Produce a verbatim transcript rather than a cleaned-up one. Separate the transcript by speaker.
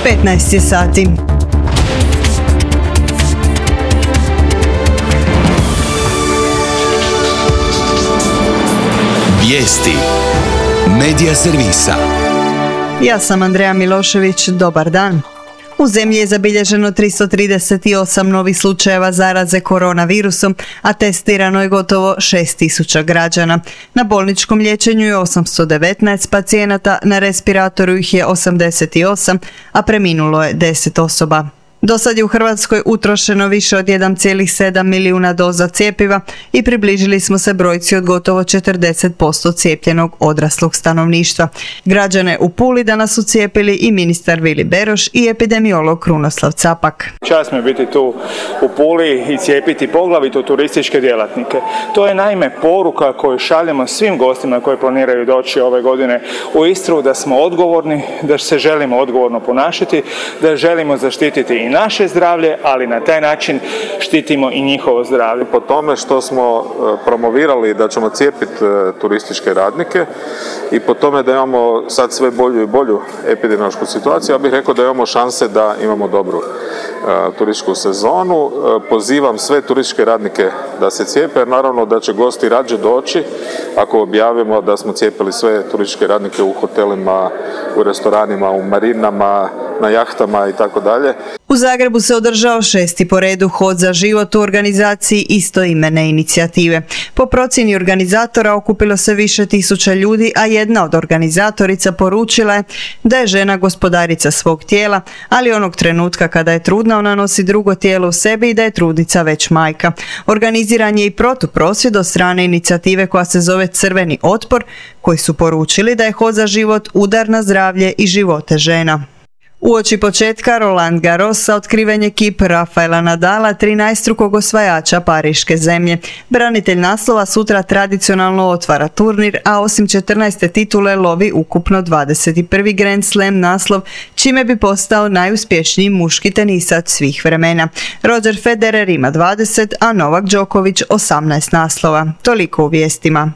Speaker 1: petnaest je sati.
Speaker 2: Vijesti Medija servisa.
Speaker 1: Ja sam Andreja Milošević, dobar dan. U zemlji je zabilježeno tristo trideset osam novih slučajeva zaraze koronavirusom, a testirano je gotovo šest tisuća građana. Na bolničkom liječenju je osamsto devetnaest pacijenata, na respiratoru ih je osamdeset osam, a preminulo je deset osoba. Do sad je u Hrvatskoj utrošeno više od jedan zarez sedam milijuna doza cjepiva i približili smo se brojci od gotovo četrdeset posto cijepljenog odraslog stanovništva. Građane u Puli danas su cijepili i ministar Vili Beroš i epidemiolog Krunoslav Capak.
Speaker 3: Čast mi je biti tu u Puli i cijepiti poglavito turističke djelatnike. To je naime poruka koju šaljemo svim gostima koji planiraju doći ove godine u Istru, da smo odgovorni, da se želimo odgovorno ponašati, da želimo zaštititi i naše zdravlje, ali na taj način štitimo i njihovo zdravlje.
Speaker 4: Po tome što smo promovirali da ćemo cijepiti turističke radnike i po tome da imamo sad sve bolju i bolju epidemiološku situaciju, ja bih rekao da imamo šanse da imamo dobru turističku sezonu. Pozivam sve turističke radnike da se cijepe, jer naravno da će gosti rađe doći ako objavimo da smo cijepili sve turističke radnike u hotelima, u restoranima, u marinama, na jahtama i tako dalje.
Speaker 1: U Zagrebu se održao šesti po redu Hod za život u organizaciji istoimene inicijative. Po procjeni organizatora okupilo se više tisuća ljudi, a jedna od organizatorica poručila je da je žena gospodarica svog tijela, ali onog trenutka kada je trudna ona nosi drugo tijelo u sebi i da je trudnica već majka. Organiziran je i protuprosvjed od strane inicijative koja se zove Crveni otpor, koji su poručili da je Hod za život udar na zdravlje i živote žena. Uoči početka Roland Garrosa otkriven je kip Rafaela Nadala, trinaestrukog osvajača pariške zemlje. Branitelj naslova sutra tradicionalno otvara turnir, a osim četrnaeste titule lovi ukupno dvadeset prvi Grand Slam naslov, čime bi postao najuspješniji muški tenisac svih vremena. Roger Federer ima dvadeset, a Novak Đoković osamnaest naslova. Toliko u vijestima.